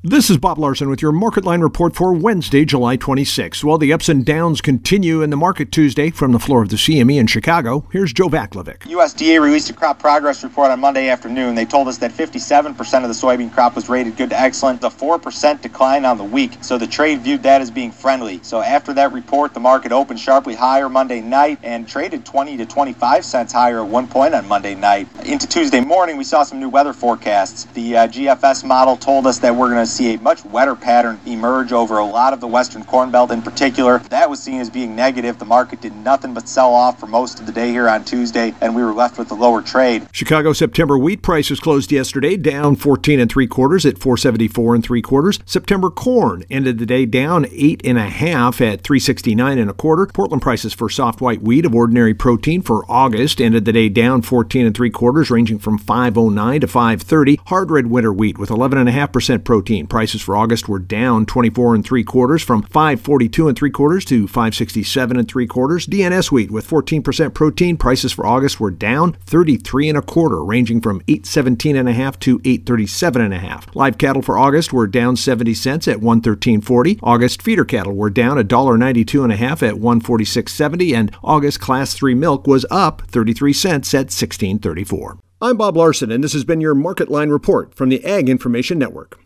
This is Bob Larson with your Market Line report for Wednesday, July 26. Well, the ups and downs continue in the market Tuesday from the floor of the CME in Chicago. Here's Joe Vaclavic. USDA released a crop progress report on Monday afternoon. They told us that 57% of the soybean crop was rated good to excellent, a 4% decline on the week. So the trade viewed that as being friendly. So after that report, the market opened sharply higher Monday night and traded 20 to 25 cents higher at one point on Monday night. Into Tuesday morning, we saw some new weather forecasts. The GFS model told us that we're going to see a much wetter pattern emerge over a lot of the western corn belt in particular. That was seen as being negative. The market did nothing but sell off for most of the day here on Tuesday, and we were left with the lower trade. Chicago September wheat prices closed yesterday down 14 3/4 at 474 3/4. September corn ended the day down 8 1/2 at 369 1/4. Portland prices for soft white wheat of ordinary protein for August ended the day down 14 3/4, ranging from 509 to 530. Hard red winter wheat with 11.5% protein prices for August were down 24 3/4 from 542 3/4 to 567 3/4. DNS wheat with 14% protein prices for August were down 33 1/4, ranging from 817 1/2 to 837 1/2. Live cattle for August were down 70 cents at 113.40. August feeder cattle were down $1.92 1/2 at 146.70, and August Class 3 milk was up 33 cents at 16.34. I'm Bob Larson, and this has been your Market Line report from the Ag Information Network.